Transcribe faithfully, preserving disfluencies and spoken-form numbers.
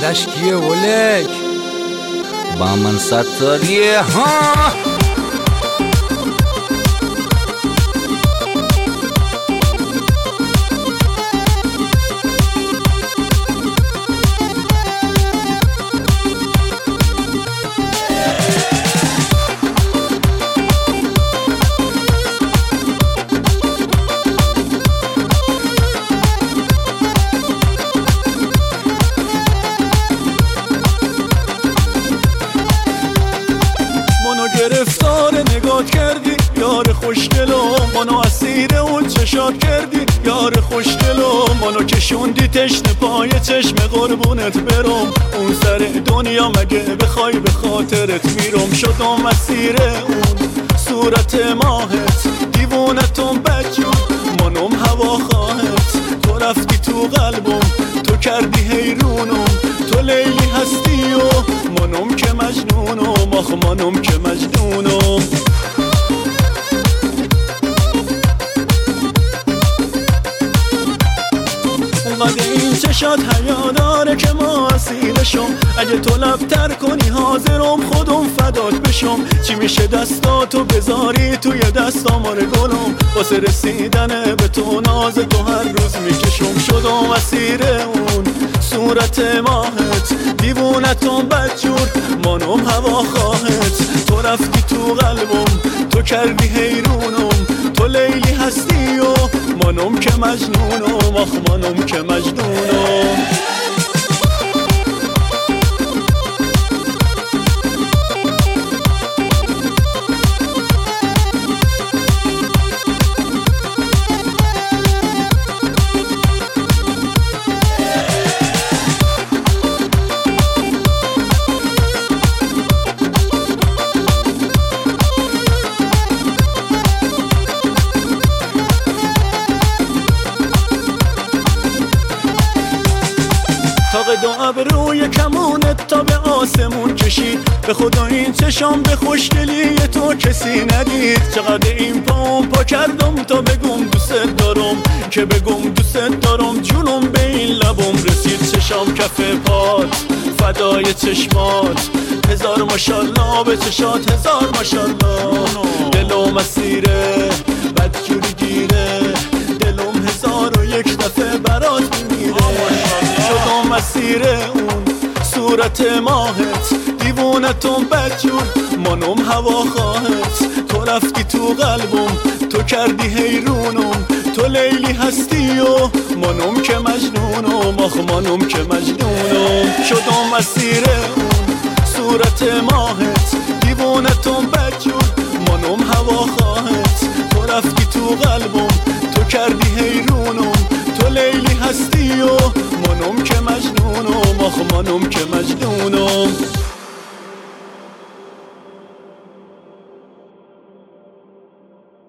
خوانندش کیه ولک؟ با من ستاریه ها. گرفتار نگات کردی یار خوشگلم، منو اسیر اون چشات کردی یار خوشگلم، منو کشوندی تشنه پای چشم قربونت برم، اون سر دنیا مگه بخوای به خاطرت میرم، شدم اسیر اون صورت ماهت، دیوونتم بدجور منم هوا خواهت، تو رفتی تو قلبم تو کردی حیرونم، تو لیلی هستی و منم که مجنونم، آخ منم که مجنونم. اونقدر این چشات حیا داره که ما اسیرشم، اگه تو لبتر کنی حاضرم خودم فدات بشم، چی میشه دستاتو بذاری توی دستام آره گلم، واسه رسیدن به تو ناز تو هر روز میکشم، شدم اسیر اون صورت ماهت، دیوونتم بدجور منم هوا خواهت، تو رفتی تو قلبم تو کردی حیرونم، تو لیلی هستی و منم که مجنونم، آخ منم که مجنونم. تاق دو ابروی کمونت تا به آسمون کشید، به خدا این چشام به خوشگلی تو کسی ندید، چقدر این پام پا کردم تا بگم دوست دارم، که بگم دوست دارم جونم به این لبم رسید، چشام کف پات فدای چشمات، هزار ماشالله به چشات هزار ماشالله، دلم اسیره بدجوری گیره، دلم هزار و یک دفعه برات میمیره، شدم اسیر اون صورت ماهت، دیوونتم بدجور منم هوا خواهت، تو رفتی تو قلبم تو کردی حیرونم، تو لیلی هستی و منم که مجنونم، آخ منم که مجنونم، شدم اسیر اون صورت ماهت، دیوونتم بدجور منم هوا خواهت، تو رفتی تو قلبم تو کردی حیرونم، تو لیلی هستی و منم که مجنونم، آخ منم که مجنونم.